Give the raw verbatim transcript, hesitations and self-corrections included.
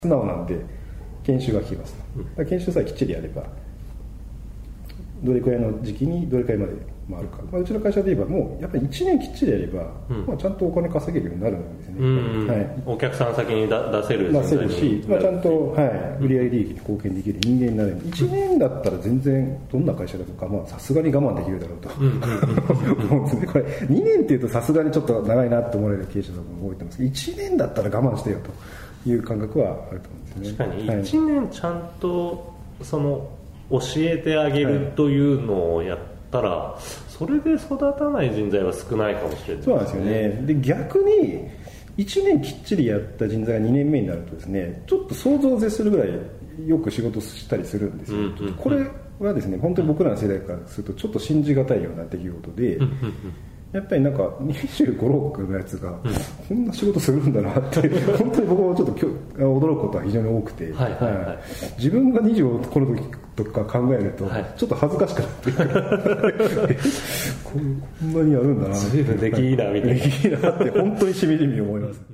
素直なんで研修が効きます。だから研修さえきっちりやればどれくらいの時期にどれくらいまで回るか、まあ、うちの会社で言えばもうやっぱりいちねんきっちりやれば、うんまあ、ちゃんとお金稼げるようになるんですね、 うんはい、 お客さん先に出せる出せるし、まあ、ちゃんと、はい、売上利益に貢献できる人間になれる。いちねんだったら全然どんな会社だとかさすがに我慢できるだろうと思うんですね。これにねんっていうとさすがにちょっと長いなって思われる経営者さんも多いと思うんですけど、いちねんだったら我慢してよという感覚はあると思うんですね。 確かにいちねんちゃんとその教えてあげるというのをやったら、はい、それで育たない人材は少ないかもしれないですね。 そうなんですよね。で逆にいちねんきっちりやった人材がにねんめになるとですね、ちょっと想像を絶するぐらいよく仕事したりするんですよ、うんうんうん、これはですね本当に僕らの世代からするとちょっと信じがたいような出来事で、うんうんうん、やっぱりなんかにじゅうご、ろくのやつがこんな仕事するんだなって本当に僕もちょっと驚くことは非常に多くて、はいはいはい、自分がにじゅうごの時とか考えるとちょっと恥ずかしくなってくる、はい、こんなにやるんだな、 随分できいいなみたいな、 できいいなって本当にしみじみ思います。